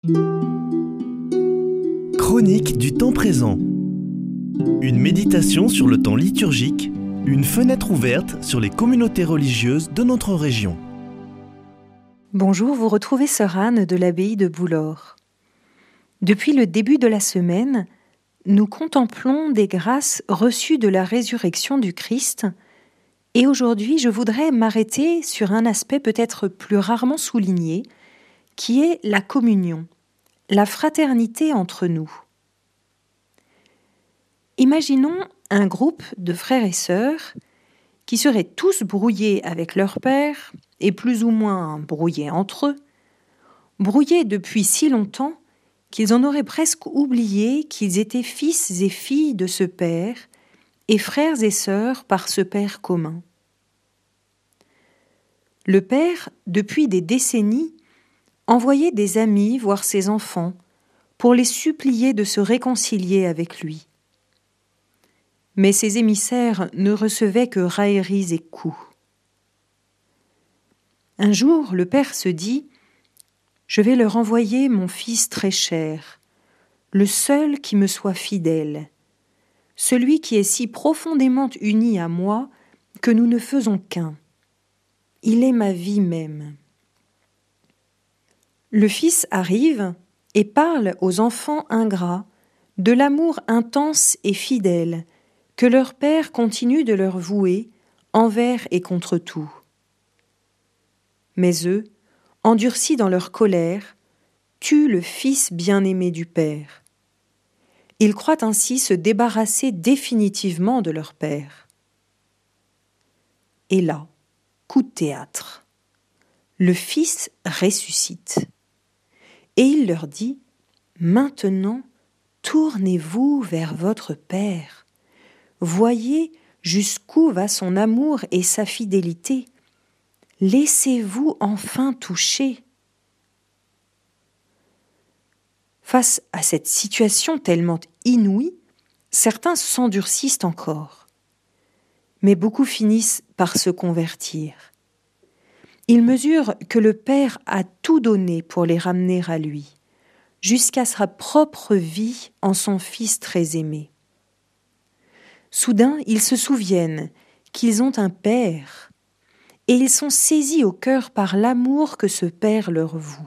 Chronique du temps présent. Une méditation sur le temps liturgique, une fenêtre ouverte sur les communautés religieuses de notre région. Bonjour, vous retrouvez Sœur Anne de l'abbaye de Boulor. Depuis le début de la semaine, nous contemplons des grâces reçues de la résurrection du Christ, et aujourd'hui je voudrais m'arrêter sur un aspect peut-être plus rarement souligné, qui est la communion, la fraternité entre nous. Imaginons un groupe de frères et sœurs qui seraient tous brouillés avec leur père et plus ou moins brouillés entre eux, brouillés depuis si longtemps qu'ils en auraient presque oublié qu'ils étaient fils et filles de ce père et frères et sœurs par ce père commun. Le père, depuis des décennies, envoyait des amis voir ses enfants pour les supplier de se réconcilier avec lui. Mais ces émissaires ne recevaient que railleries et coups. Un jour, le père se dit « Je vais leur envoyer mon fils très cher, le seul qui me soit fidèle, celui qui est si profondément uni à moi que nous ne faisons qu'un. Il est ma vie même. » Le fils arrive et parle aux enfants ingrats de l'amour intense et fidèle que leur père continue de leur vouer envers et contre tout. Mais eux, endurcis dans leur colère, tuent le fils bien-aimé du père. Ils croient ainsi se débarrasser définitivement de leur père. Et là, coup de théâtre. Le fils ressuscite. Et il leur dit « Maintenant, tournez-vous vers votre père. Voyez jusqu'où va son amour et sa fidélité. Laissez-vous enfin toucher. » Face à cette situation tellement inouïe, certains s'endurcissent encore. Mais beaucoup finissent par se convertir. Ils mesurent que le Père a tout donné pour les ramener à lui, jusqu'à sa propre vie en son Fils très aimé. Soudain, ils se souviennent qu'ils ont un Père, et ils sont saisis au cœur par l'amour que ce Père leur voue.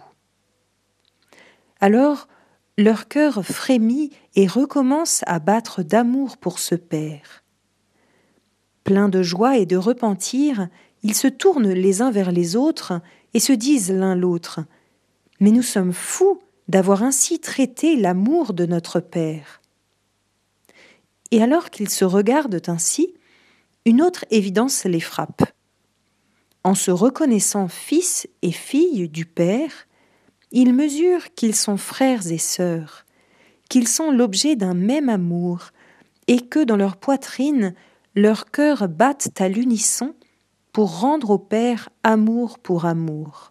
Alors, leur cœur frémit et recommence à battre d'amour pour ce Père. Pleins de joie et de repentir, ils se tournent les uns vers les autres et se disent l'un l'autre « Mais nous sommes fous d'avoir ainsi traité l'amour de notre Père. » Et alors qu'ils se regardent ainsi, une autre évidence les frappe. En se reconnaissant fils et filles du Père, ils mesurent qu'ils sont frères et sœurs, qu'ils sont l'objet d'un même amour et que dans leur poitrine, leurs cœurs battent à l'unisson pour rendre au Père amour pour amour.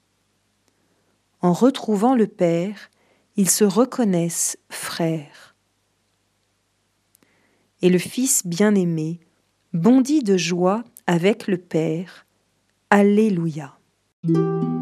En retrouvant le Père, ils se reconnaissent frères. Et le Fils bien-aimé bondit de joie avec le Père. Alléluia.